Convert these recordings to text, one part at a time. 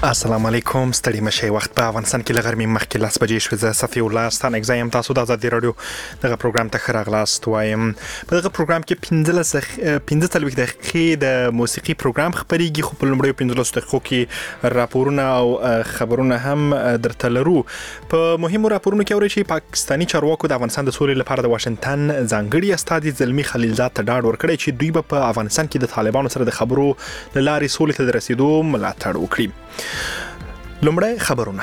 السلام علیکم، ستړي مشي. وخت په افغانستان کې لغرمې مخکې 10 بجې شوې. زه صفي الله ستانه اگزایم تاسو د ازادي رادیو دغه پروګرام ته خراغلاست وایم. په دغه پروګرام کې 15 دقیقې د موسیقي پروګرام خبريږي، خو په لومړیو 15 دقیقو کې راپورونه او خبرونه هم درته لرو. په مهمو راپورونو کې اوري چې پاکستاني چارواکو د افغانستان د سولې لپاره د واشنگټن ځانګړي استازي زلمی خلیلزاد ته ډاډ ورکړی چې دوی به په افغانستان کې د طالبانو سره د خبرو لارې سولې ته رسیدو ملاتړ وکړي. لومړی خبرونه.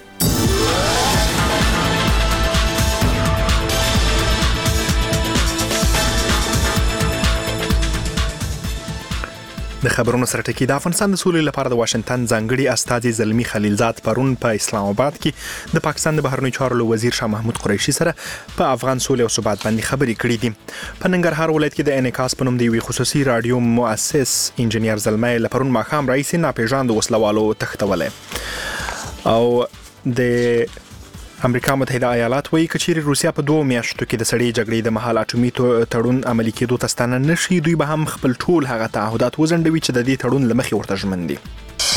د خبرونو سره ټکی د افغانستان د سولې لپاره د واشنگټن ځانګړي استازي زلمی خلیلزاد پرون په اسلام آباد کې د پاکستان د بهرنیو چارو وزیر شاه محمود قریشي سره په افغان سولې او ثبات باندې خبرې کړې دي. په ننګرهار ولایت کې د انعکاس په نوم د یوې خصوصي رادیو مؤسس انجنیر زلمی لپاره ماښام رئیس ناپېژاند وسلوالو تښتولې او د امریکا متحده ایالات وایي کچېرې روسیا په 2 میاشتو کې د سړې جګړې د مهال اټومي تړون عملي کېدو ته ستانه نشي، دوی به هم خپل ټول هغه تعهدات وزندوي چې د دې تړون لمخې ورته ژمن دي.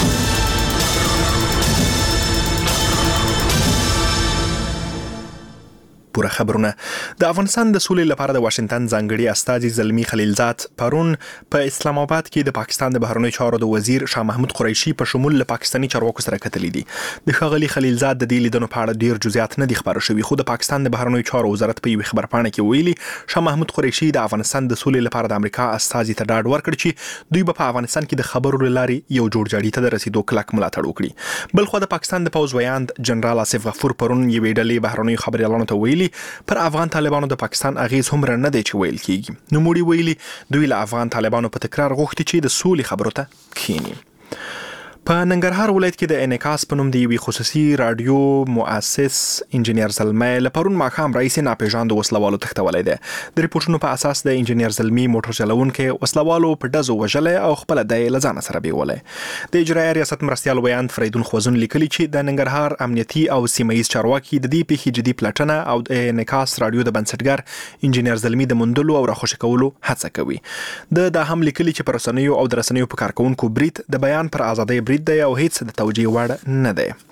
پوره خبرونه. د افغانستان د سولې لپاره د واشنگټن ځانګړي استازي زلمی خلیلزاد پرون په اسلام آباد کې د پاکستان د بهرنیو چارو د وزیر شاه محمود قریشي په شمول له پاکستاني چارواکو سره کتلې دي. د ښاغلي خلیلزاد د دې لیدنو په اړه ډیر جزئیات نه دي خبر شوي، خو د پاکستان د بهرنیو چارو وزارت په یوه خبرپاڼه کې ویلي شاه محمود قریشي د افغانستان د سولې لپاره د امریکا استازي ته ډاډ ورکړ چې دوی په افغانستان کې د خبرو لارې یو جوړجاړي ته د رسیدو کلک ملاتړ وکړي. بل خو د پاکستان د پوځ ویاند جنرال آصف غفور پرون یوې ډلې بهرنیو خبريالانو ته ویلي پر افغان طالبانو د پاکستان اغیز هم نه دی چې ویل کیږي. نو موږ ویلي دوی له افغان طالبانو په تکرار غوښتي چې د سولې خبرو ته کینی. په ننګرهار ولایت کې د انعکاس په نوم د یوې خصوصي رادیو مؤسس انجنیر زلمی لپاره ماښام رئیس ناپېژاند وسلوالو تښتولې ده. د ریپورتونو په اساس د انجنیر زلمی موټر چلونکي وسلوالو په ډزو وژلې او خپل د لزان سره بیولې. د اجرایي ریاست مرستيال ویاند فریدون خوازون لیکلي چې د ننګرهار امنیتي او سیمه‌یز چارواکي د دې پیښې جدي پلټنه او د انعکاس رادیو د بنسټګر انجنیر زلمی د موندلو او راخوشي کولو هڅه کوي. د هم لیکلي چې پر رسنیو او د رسنیو په کارکونکو برید د بیان پر ازادۍ برید دی او هیڅ د توجیه وړ نه دی.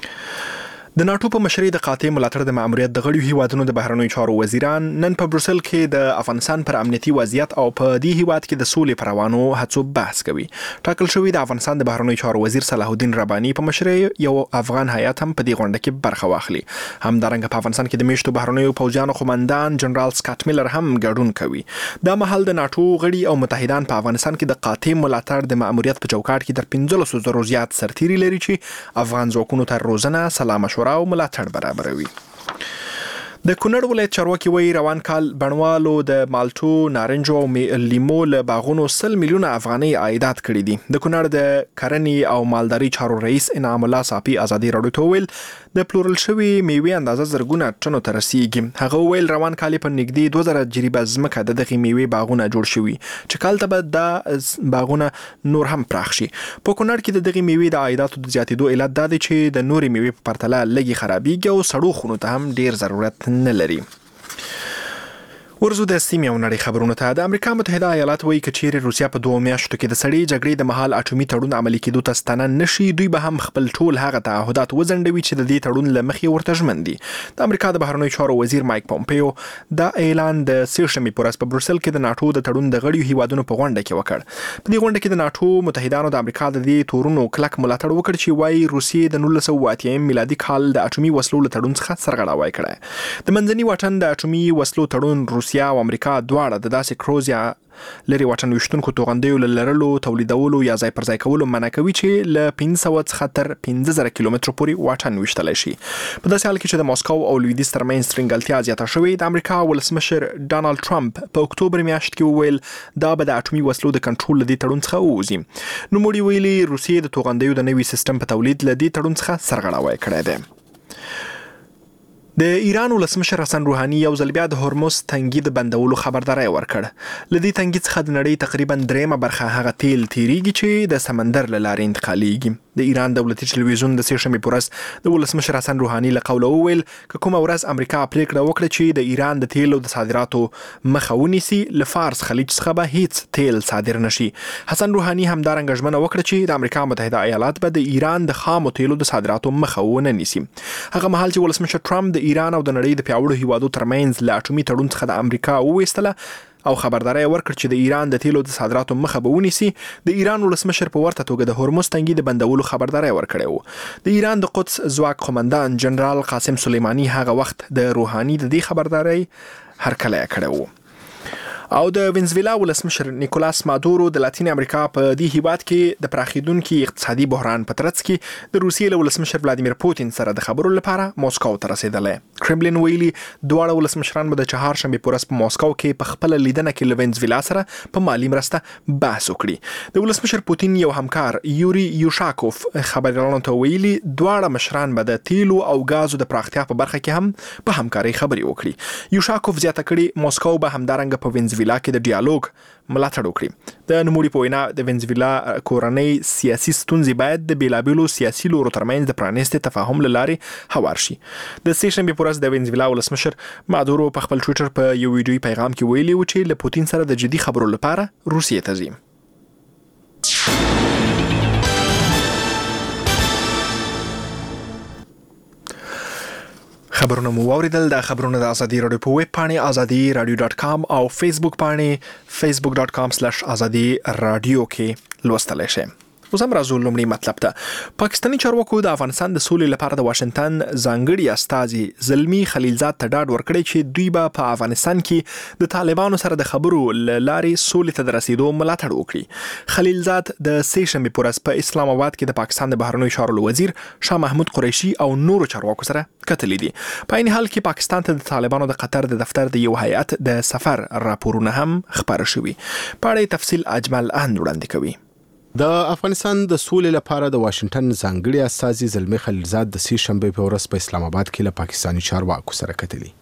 د ناتو په مشرۍ د قاطع ملاتړ د ماموریت د غړیو هیوادونو د بهرنیو چارو وزیران نن په بروسل کې د افغانستان پر امنیتي وضعیت او په دې هیواد کې د سولې پر روانو هڅو بحث کوي. ټاکل شوی د افغانستان د بهرنیو چارو وزیر صلاح الدین رباني په مشرۍ یو افغان هیئت هم په دې غونډه کې برخه واخلي. همدارنګه په افغانستان کې د میشتو بهرنیو پوځیانو قومندان جنرال سکاټ میلر هم ګډون کوي. دا مهال د ناتو غړي او متحدان په افغانستان کې د قاطع ملاتړ د ماموریت په چوکاټ کې تر 15,000 زیات سرتیري لري چې افغان ځواکونو ته روزنه، سلا مشوره او ملاتړ برابروي. د کونړ ولایت چارواکي وایي روان کال بڼوالو د مالټو، نارنجو او لیمو له باغونو 100 میلیونه افغانۍ عایدات کړي دي. د کونړ د کرنې او مالداري چارو رئیس انعام الله صافي ازادي راډیو ته ویل د پلورل شوی میوې اندازه زرګونه ټنو ته رسیږي. هغه ویل روان کال په نږدې 2000 جریبه ځمکه د دغه میوې باغونه جوړ شوي چې کال ته به دا باغونه نور هم پراخ شي. په کونړ کې د دغه میوې د عایداتو د زیاتېدو علت دا دی چې د نورې میوې په پرتله لږې خرابېږي او سړو خونو ته هم ډیر ضرورت نه لري. ورزو د سیمې او نړۍ خبرونه ته. د امریکا متحده ایالات وایي کچېرې روسیا په 2 میاشتو کې د سړې جګړې د مهال اټومي تړون عملي کېدو ته ستانه نشي، دوی به هم خپل ټول هغه تعهدات وزندوي چې د دې تړون لمخې ورته ژمن دي. د امریکا د بهرنیو چارو وزیر مایک پومپیو دا اعلان د سېشنبې پر ورځ په بروسل کې د ناتو د تړون د غړیو هیوادونو په غونډه کې وکړ. په دې غونډه کې د ناتو متحدانو د امریکا د دې تورونو کلک ملاتړ وکړ چې وایي روسیې د 1980 میلادي کال د اټومي وسلو له تړون څخه سرغړاوی کړی. د منځني واټن د اټومي وسلو تړون روسیا او امریکا دواړه د داسې کروز یا لري واټن وشتونکو توغندیو لرلو، تولیدولو یا ځای پر ځای کولو منع کوي چې له 500 څخه تر 15,000 کیلومترو پورې واټن وشتلی شي. په داسې حال کې چې د مسکو او لویدیځ ترمنځ ترنګلتیا زیاته شوې، د امریکا ولسمشر ډانالډ ټرمپ په اکتوبر میاشت کې وویل دا به د اټومي وسلو د کنټرول له دې تړون څخه ووځي. نو موږ ویلي روسیې د توغندیو د نوي سیستم په تولید له دې تړون څخه سرغړاوی کړی دی. د ایران ولسمشر حسن روحاني یو ځل بیا د هرمز تنګي د بندولو خبرداري ورکړ. ل دې تنګي څخه د نړۍ تقریبا 3 برخه هغه تیل تیریږي چې د سمندر له لارې انتقالېږي. د ایران دولتي ټلویزیون د سه شنبې په ورځ د ولسمشر حسن روحاني له قوله وویل که کومه ورځ امریکا پریکړه وکړه چې د ایران د تیلو د صادراتو مخه ونیسي له فارس خلیج څخه به هیڅ تیل صادر نشي. حسن روحاني همدارنګه ژمنه وکړه چې د امریکا متحده ایالات به د ایران د خامو تیلو د صادراتو مخه ونه نیسي. هغه مهال چې ولسمشر ټرمپ د ایران او د نړۍ د پیاوړو هیوادو ترمنځ له اټومي تړون څخه د امریکا وویستله او خبرداري ورکړ چې د ایران د تیلو د صادراتو مخه به ونیسي، د ایران ولسمشر په ورته توګه د هرمز تنګي د بندولو خبرداري ورکړې و. د ایران د قدس ځواک قومندان جنرال قاسم سلیمانی هغه وخت د روحاني د دې خبرداري هرکلی کړی و. او د وینزویلا ولسمشر نیکولاس مادورو د لاتین امریکا په دې هیواد کې د پراخیدونکو اقتصادي بحران په ترڅ کې د روسیې له ولسمشر ولادیمیر پوتین سره د خبرو لپاره موسکو ته رسیدلی. کرملین ویلي دواړه ولسمشران به د چهارشنبې په ورځ په موسکو کې په خپل لیدنه کې له وینزویلا سره په مالي مرسته بحث وکړي. د ولسمشر پوتین یو همکار یوري یوشاکوف خبريالانو ته ویلي دواړه مشران به د تیلو او غازو د پراختیا په برخه کې هم په همکاري خبرې وکړي. یوشاکوف زیاته کړي موسکو به همدارنګه په وینزویلا کې د ډیالوګ ملاتړ وکړي. د نوموړي په وینا د وینزویلا کورنۍ سیاسي ستونزې باید د بیلابیلو سیاسي لورو ترمنځ د پرانیستي تفاهم له لارې هوار شي. د سه شنبې په ورځ د وینزویلا ولسمشر مادورو په خپل ټویټر په یو ویډیوي پیغام کې ویلي و چې له پوتین سره د جدي خبرو لپاره روسیې ته ځي. خبرونه مو واوریدل. د خبرونه د ازادي رادیو په ویب پاڼې azadi.radio.com او فیسبوک پاڼې facebook.com/azadi radio کې لوستلی شئ. اوس هم راځو لومړی مطلب ته. پاکستاني چارواکو د افغانستان د سولې لپاره د واشنگټن ځانګړي استازي زلمی خلیلزاد ته ډاډ ورکړی چې دوی به په افغانستان کې د طالبانو سره د خبرو لارې سولې ته د رسیدو ملاتړ وکړي. خلیلزاد د سه شنبې په ورځ په اسلام آباد کې د پاکستان د بهرنیو چارو وزیر شاه محمود قریشي او نورو چارواکو سره کتلې دي. په عین حال کې پاکستان ته د طالبانو د قطر د دفتر د یو هیئت د سفر راپورونه هم خبر شوي. په اړه تفصیل اجمل احمد وړاندې کوي. د افغانستان د سولې لپاره د واشنگټن ځانګړي استازي زلمی خلیلزاد د سه شنبې په ورځ په اسلام آباد کې له پاکستاني چارواکو سره کتلې.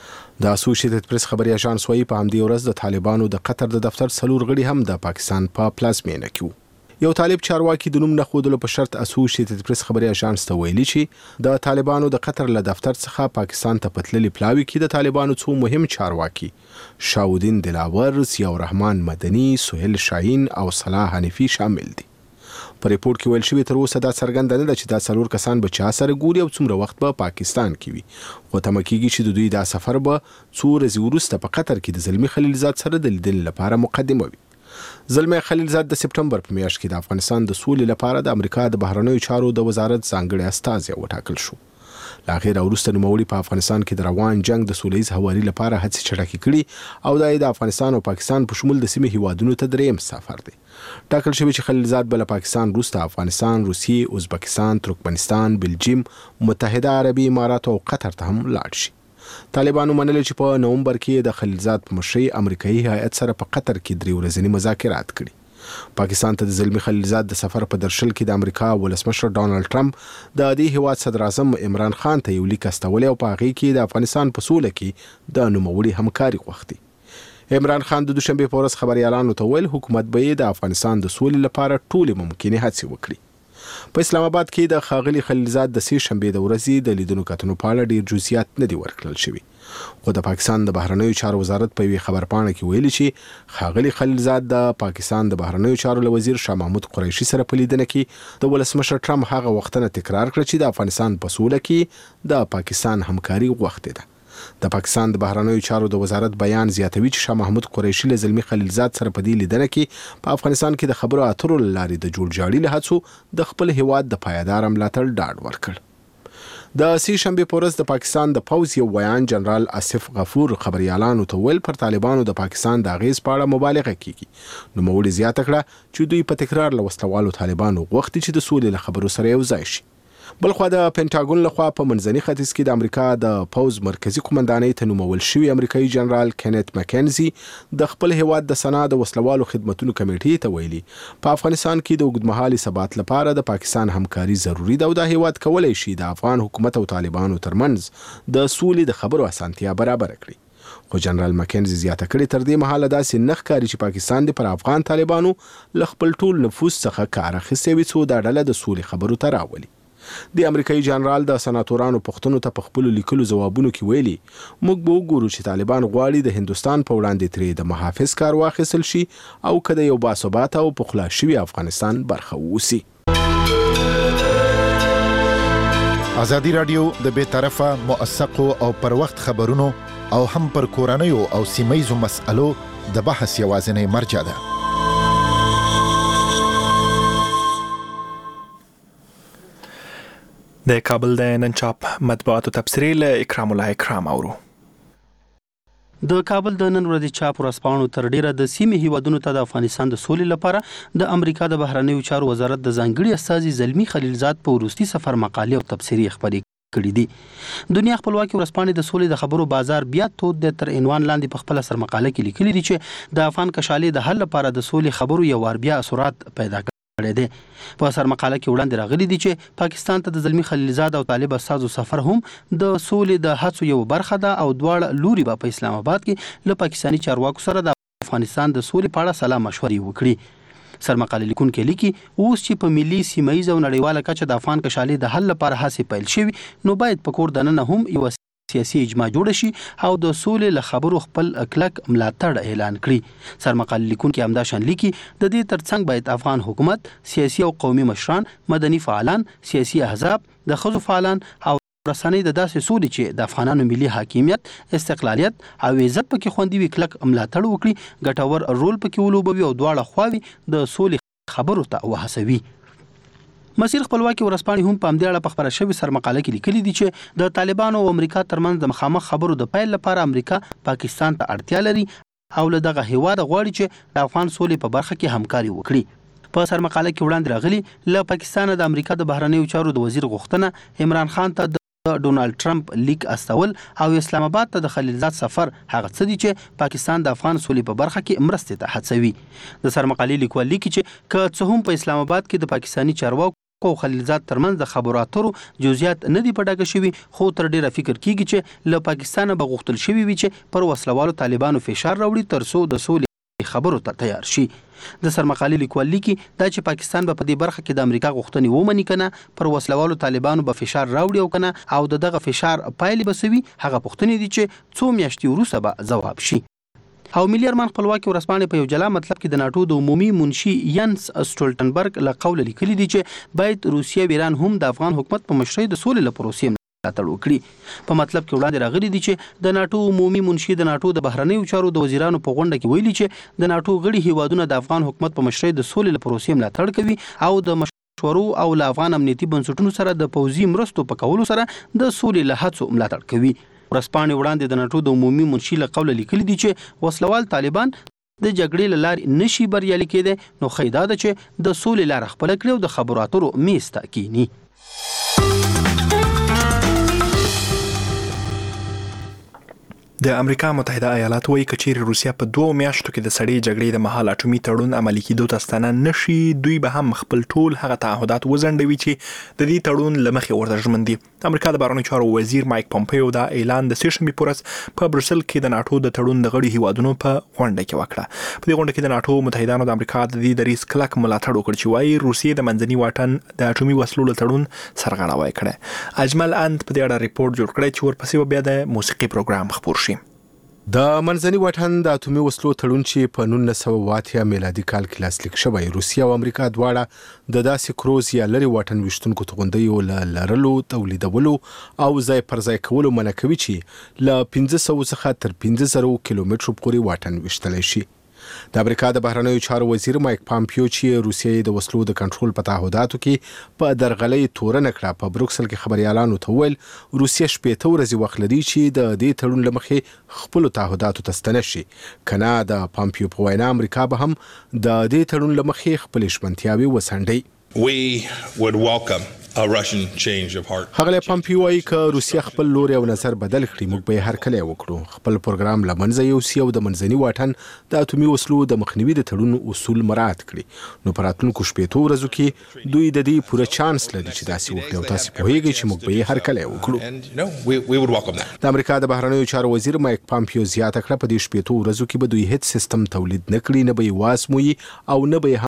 د اسوسییټډ پریس خبري اژانس وايي په همدې ورځ د طالبانو د قطر د دفتر څلور غړي هم د پاکستان په پلازمینه کې یو طالب چارواکي د نوم نه خودلو په شرط اسوسییټډ پریس خبري اژانس ته ویلي چې د طالبانو د قطر له دفتر څخه پاکستان ته پتللي پلاوي کې د طالبانو څو مهم چارواکي شاودین دلاور، ضیاء الرحمن مدني، سهیل شاهین او صلاح حنفي شامل دي. په ریپورت کې ویل شوی تر اوسه دا څرګنده نه ده چې دا څلور کسان به چا سره ګوري او څومره وخت به پاکستان کې وي. خو تمه کېږي چې د دوی دا سفر به څو ورځې وروسته په قطر کې د زلمی خلیلزاد سره د لیدل لپاره مقدمه وي. زلمی خلیلزاد د سپټمبر په میاشت کې د افغانستان د سولې لپاره د امریکا د بهرنیو چارو د وزارت ځانګړي استازی وټاکل شو. لا غیر وروسته نوموړي په افغانستان کې د روان جنگ د سولهییز هواري لپاره هڅې چټکې کړي او د افغانستان او پاکستان په شمول د سیمې هیوادونو ته دریم سفر دی. ټاکل شوی چې خلیلزاد بل پاکستان، روسته، افغانستان، روسیې، ازبکستان، ترکمنستان، بلجیم، متحده عربي امارات او قطر ته هم لاړ شي. طالبانو منل چې په نومبر کې د خلیلزاد په مشرۍ امریکایي هیئت سره په قطر کې 3 ورځني مذاکرات کړي. پاکستان ته د زلمی خلیلزاد د سفر په درشل کې د امریکا ولسمشر ډانلډ ټرمپ د دې هیواد صدر اعظم عمران خان ته یو لیک استولی او په هغه کې د افغانستان په سوله کې د نوموړي همکاري غوښتي. عمران خان د دوشنبه په ورځ خبريالانو ته ویل حکومت به د افغانستان د سولې لپاره ټولې ممکنه هڅې وکړي. په اسلام آباد کې د خاغلی خلیلزاد د سه شنبې د ورځې د لیدونکو کتنو په اړه ډیر جزئیات نه دي ورکړل شوي. خو د پاکستان د بهرنیو چارو وزارت په یوه خبرپاڼه کې ویلي چې خاغلی خلیلزاد د پاکستان د بهرنیو چارو وزیر شاه محمود قریشي سره په لیدنه کې د ولسمشر ټرمپ هغه وختونه تکرار کړ چې د افغانستان په سوله کې د پاکستان همکاري غوښتې ده. د پاکستان د بهرنیو چارو د وزارت بیان زیاتوي چې شاه محمود قریشي له زلمی خلیلزاد سره په دې لیدنه کې په افغانستان کې د خبرو اترو لارې د جوړجاړي له هڅو د خپل هیواد د پایدار ملاتړ ډاډ ورکړ. د سه شنبې په ورځ د پاکستان د پوځ یو ویان جنرال آصف غفور خبريالانو ته ویل پر طالبانو د پاکستان د اغیز په اړه مبالغه کیږي. نو موږ زیاته کړه چې دوی په تکرار له وسلوالو طالبانو غوښتي چې د سولې له خبرو سره یو ځای شي. بلخوا د پینټاګون لخوا په منځني ختیځ کې د امریکا د پوز مرکزی قومندانۍ ته نومول شوی امریکایي جنرال کینت مکنزي د خپل هیواد د سنا د وسلوالو خدماتو کمیټې ته ویلي په افغانستان کې د اوږدمهالي ثبات لپاره د پاکستان همکاري ضروری ده او د هیواد کولای شي د افغان حکومت او طالبانو ترمنځ د سولې د خبرو اسانتیا برابر کړي. خو جنرال مکنزي زیاته کړې تر دې مهاله داسې نه ښکاري چې پاکستان د پر افغان طالبانو له خپل ټول نفوذ څخه کار اخیستی وي څو دا ډله د سولې خبرو ته راولي. د امریکایي جنرال د سناتورانو پوښتنو ته په خپلو لیکلو ځوابونو کې ویلي موږ به وګورو چې طالبان غواړي د هندوستان په وړاندې ترې د محافظ کار واخیستل شي او که د یو باثباته او پخلا شوي افغانستان برخه واوسي. ازادي راډیو د بیطرفه موثقو او پر وخت خبرونو او هم پر کورنیو او سیمه‌یزو مسألو د بحث یوازینی مرجع ده. د کابل د نن چاپ مطبوعاتو تبصرې له اکرام الله اکرام اورو. د کابل د نن ورځې چاپ ورځپاڼو تر ډیره د سیمې هیوادونو ته د افغانستان د سولې لپاره د امریکا د بهرنیو چارو وزارت د ځانګړي استازي زلمی خلیلزاد په وروستي سفر مقالې او تبصرې خپرې کړي دي. دنیا خپلواکي ورځپاڼې د سولې د خبرو بازار بیا تود د تر عنوان لاندې په خپل سر مقاله کې لیکلي دي چې د افغان کشالې د حل لپاره د سولې خبرو یو وار بیا اثرات پیدا دی. په سر مقاله کې وړاندې راغلي دي چې پاکستان ته د زلمی خلیلزاد او طالب استازو سفر هم د سولې د هڅو یو برخه ده او دواړه لوري به په اسلام آباد کې له پاکستاني چارواکو سره د افغانستان د سولې په اړه سلا مشورې وکړي. سر مقاله لیکونکي لیکي اوس چې په ملي سیمه‌یز او نړیواله کچه د افغان کشالې د حل لپاره هڅې پیل شوي نو باید په کور دننه هم یو سیاسي اجماع جوړ شي او د سولې له خبرو خپل کلک ملاتړ اعلان کړي. سر مقاله لیکونکي همدا شان لیکي د دې ترڅنګ باید افغان حکومت، سیاسي او قومي مشران، مدني فعالان، سیاسي احزاب، د ښځو فعالان او رسنۍ د داسې سولې چې د افغانانو ملي حاکمیت، استقلالیت او عزت پکې خوندي وي کلک ملاتړ وکړي، ګټور رول پکې ولوبوي او دواړه خواوې د سولې خبرو ته وهڅوي. مسیر خپلواکي ورځپاڼې هم په همدې اړه په خپره شوې سر مقاله کې لیکلي دي چې د طالبانو او امریکا ترمنځ د مخامخ خبرو د پیل لپاره امریکا پاکستان ته اړتیا لري او له دغه هیواد غواړي چې د افغان سولې په برخه کې همکاري وکړي. په سر مقاله کې وړاندې راغلي له پاکستان د امریکا د بهرنیو چارو د وزیر غوښتنه عمران خان ته د ډونالد ټرمپ لیک استول او اسلام آباد ته د خلیلزاد سفر هغه څه دي چې پاکستان د افغان سولې په برخه کې مرستې ته هڅوي. د سر مقالې لیکوال لیکي چې که څه هم په اسلام آباد کې د پاکستاني چارواکو او خلیلزاد ترمنځ د خبرو اترو جزئیات نه دی په ډاګه شوي خو تر ډیره فکر کیږي چې له پاکستانه به غوښتل شوي وي چې پر وسلوالو طالبانو فشار راوړي ترڅو د سولې خبرو ته تیار شي. د سر مقالې لیکوال لیکي دا چې پاکستان به په دې برخه کې د امریکا غوښتنې ومني کنه پر وسلوالو طالبانو به فشار راوړي او کنه او دغه فشار پایلې به سوي هغه پوښتنې دي چې څو میاشتې وروسته به ځواب شي. او ملي ارمان خپلواکي ورځپاڼې په یو جلا مطلب کې د ناتو د عمومي منشي ینس سټولټنبرګ له قوله لیکلي دي چې باید روسیه او ایران هم د افغان حکومت په مشرۍ د سولې له پروسې ملاتړ وکړي. په مطلب کې وړاندې راغلي دي چې د ناتو عمومي منشي د ناتو د بهرنیو چارو د وزیرانو په غونډه کې ویلي چې د ناتو غړي هیوادونه د افغان حکومت په مشرۍ د سولې له پروسې ملاتړ کوي او د مشورو او له افغان امنیتي بنسټونو سره د پوځي مرستو په کولو سره د سولې له هڅو ملاتړ کوي. ورځپاڼې وړاندې د ناتو د عمومي منشي له قوله لیکلي دي چې وسلوال طالبان د جګړې له لارې نشي بریالي کېدی نو ښه دا ده چې د سولې لاره خپله کړي او د خبرو اترو میز ته کینی. د امریکا متحده ایالات وایي که چیرې روسیه په 2 میاشتو کې د سړې جګړې د مهال اټومي تړون عملي کېدو ته ستانه نشي دوی به هم خپل ټول هغه تعهدات وځنډوي چې د دې تړون له مخې ورته ژمن دي. امریکا د بهرنیو چارو وزیر مایک پومپیو دا اعلان د سې شنبې په ورځ په بروسل کې د ناټو د تړون د غړي هیوادونو په غونډه کې وکړه. په دې غونډه کې د ناټو متحدانو د امریکا د دې دریځ کلک ملاتړ وکړ چې وایي روسیې د منځني واټن د اټومي وسلو له تړون سرغړاوی کړی. اجمل اند په دې اړه ریپورت جوړ کړی چې ورپسې بیا د موسیقي پروګرام خپور شي. د منځني واټن د اټومي وسلو تړون چې په 1980 میلادي کال کې لاسلیک شوی روسیه او امریکا دواړه د داسې کروز یا لري واټن وشتونکو توغندیو لرلو تولیدولو او ځای پر ځای کولو منع کوي چې له 1500 څخه تر 1500 کیلومترو پورې واټن وشتلی شي. د امریکا د بهرنیو چارو وزیر مایک پامپیو چې روسیې د وسلو د کنټرول په تعهداتو کې په درغلۍ تورنه کړه په بروکسل کې خبريالانو ته ویل روسیه 8 ورځې وخت لري چې د دې تړون لمخې خپل تعهداتو ته ستنه شي. کنه د پامپیو په وینا امریکا به هم د دې تړون لمخې خپل شپنتیاوي وسنډي. We would welcome a Russian change of heart. هغه پامپیو وايي ک روسیا خپل لور او نظر بدل کړي موږ به هر کله وکړو خپل پروګرام لمنځه یوسي او د منځني واټن د اتومي وسلو د مخنیوي د تړون اصول مراعات کړي نو پراتونکو شپېتو ورځو کې دوی د دې پوره چانس لري چې داسې وکړي او تاسو په هیګي چې موږ به هر کله وکړو د امریکا د بهرنیو چارو وزیر مایک پامپیو زیاته کړه په دې شپېتو ورځو کې به دوی هیڅ سیستم تولید نکړي نه به یې واسموي او نه به